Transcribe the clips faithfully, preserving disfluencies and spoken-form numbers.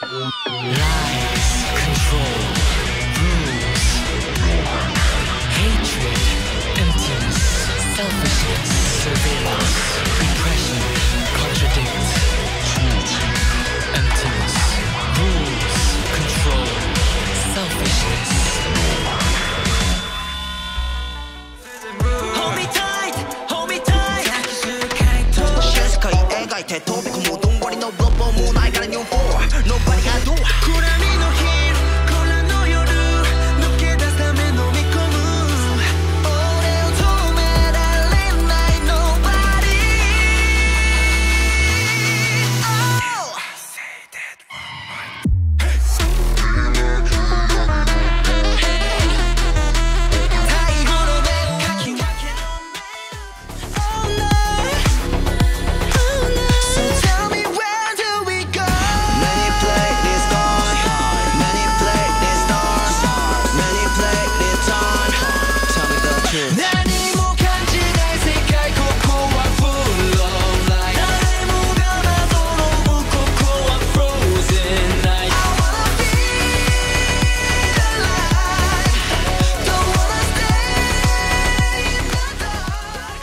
Lies, control, rules, hatred, emptiness, selfishness, surveillance, repression, contradict, emptiness, rules, control, selfishness. Hold me tight, hold me tight. 静かに描いて飛び込むどんぶりのボボもないから日本 Nobody got do 暗闇の昼空の夜抜け出すため飲み込む俺を止められない Nobody Oh Say that one more太陽の目かき分けろ Oh no Oh no So tell me where do we go Manipulate this dawn Manipulate this dawn Manipulate this dawn Tell me the truth 何も感じない世界ここは full of light 誰もがまどろむここは frozen night I wanna feel alive Don't wanna stay in the dark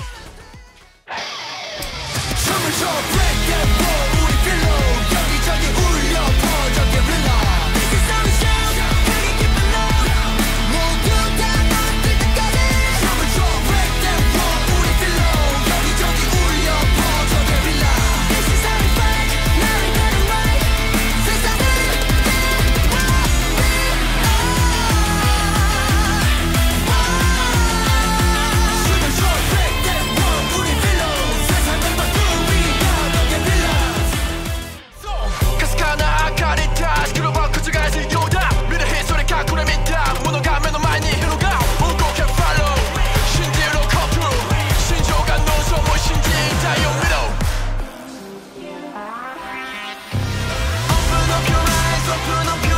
숨을 쉬어 break that wall 우리 pillow 여기저기 울려 퍼져 guerrilla This is how we shout 크게 keep it low 모두 다 멈출 때까지 숨을 쉬어 break that wall 우리 pillow 여기저기 울려 퍼져 guerrilla This is how we fight now we got it right 세상을 숨을 쉬어 break that wall 우리 pillow 세상을 바꾸리라 guerrilla 가스가나 아까리 다시 그로봐 그쪽까지 요다 미래 희소리 가꾸려 믿다 무너가면 너 많이 흐르가 울고 can follow 신지로 come through 신조가 노소 뭐 신지다 you middle Open up your eyes open up